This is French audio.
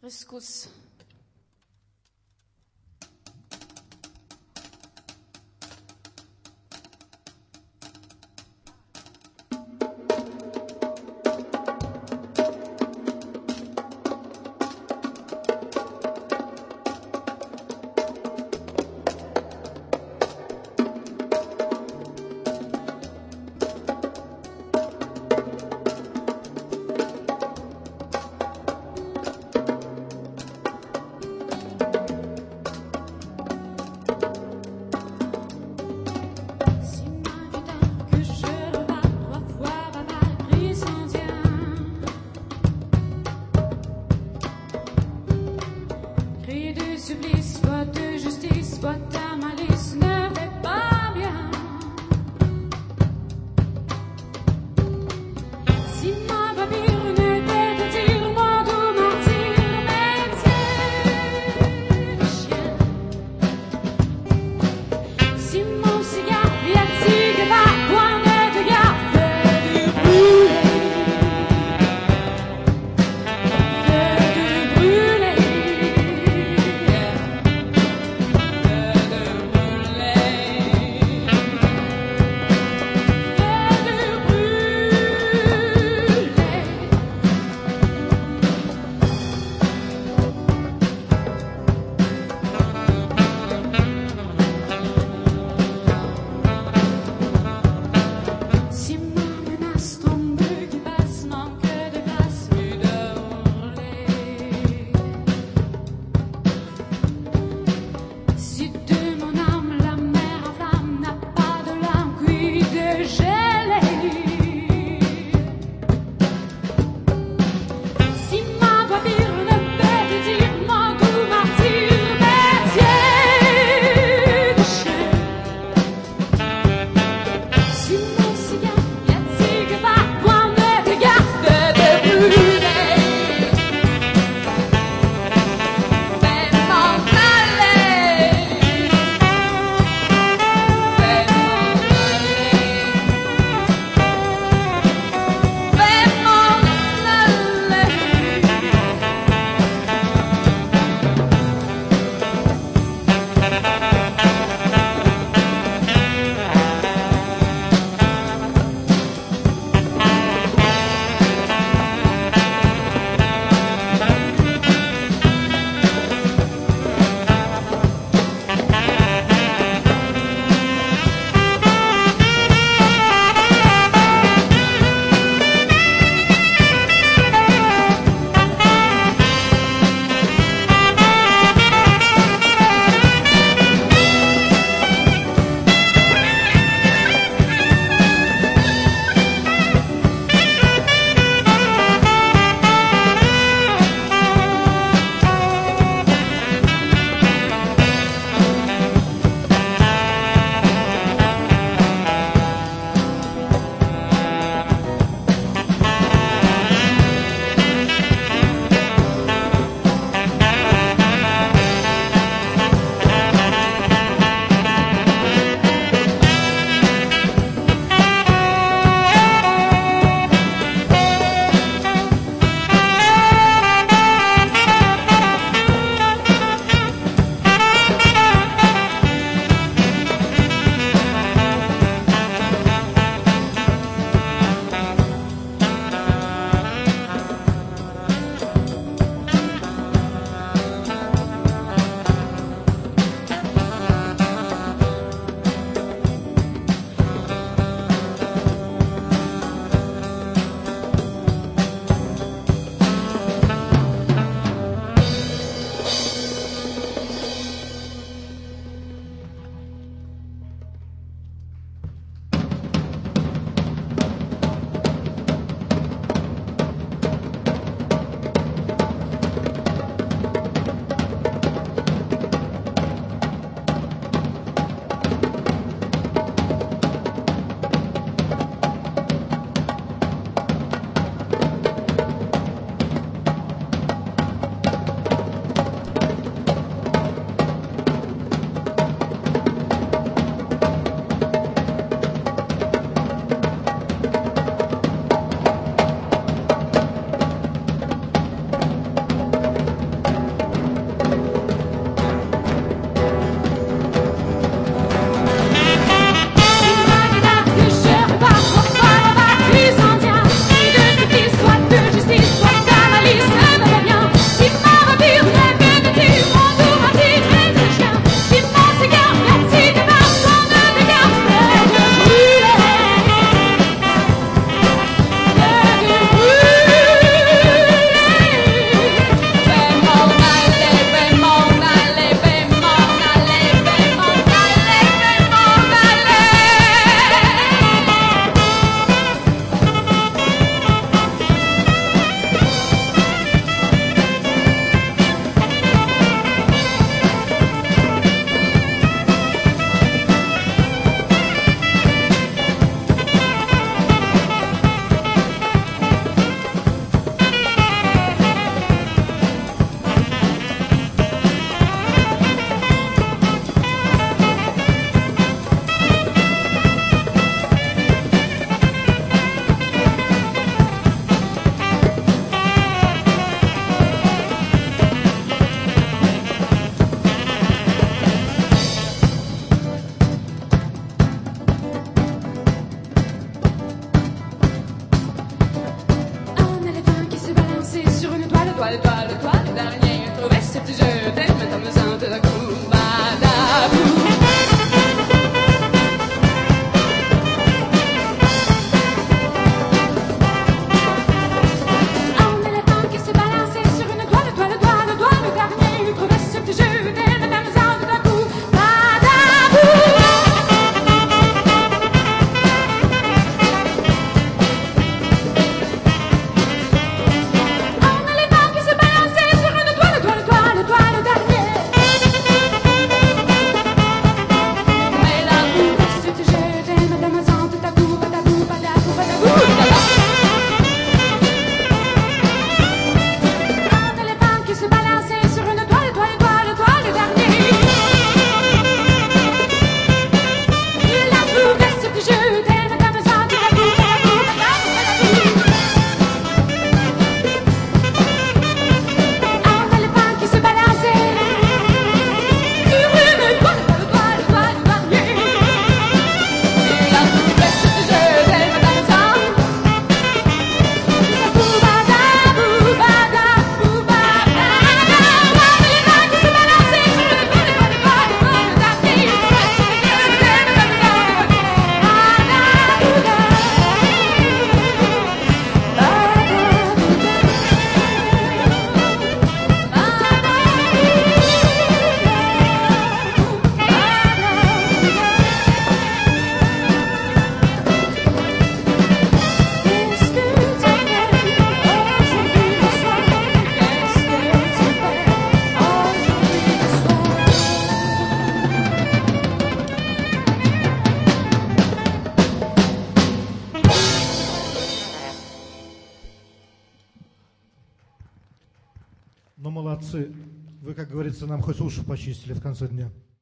Rescousse. Supplice, soit de justice, soit ta malice ne fait pas bien. Si ma papille n'était qu'un tigre, moi tout martyr, mais c'est le chien. Si mon cigare vient de cigare, va, point de gare, fais du brûler. Fais du brûler. toi, le dernier, trouvé ce petit jeu, t'aimes, mais t'as besoin de la coupe, badabou. Un éléphant qui se balançait sur une toile, le dernier, trouvé ce petit jeu, t'aimes, mais t'as besoin de la coupe, badabou. Ну, молодцы. Вы, как говорится, нам хоть уши почистили в конце дня.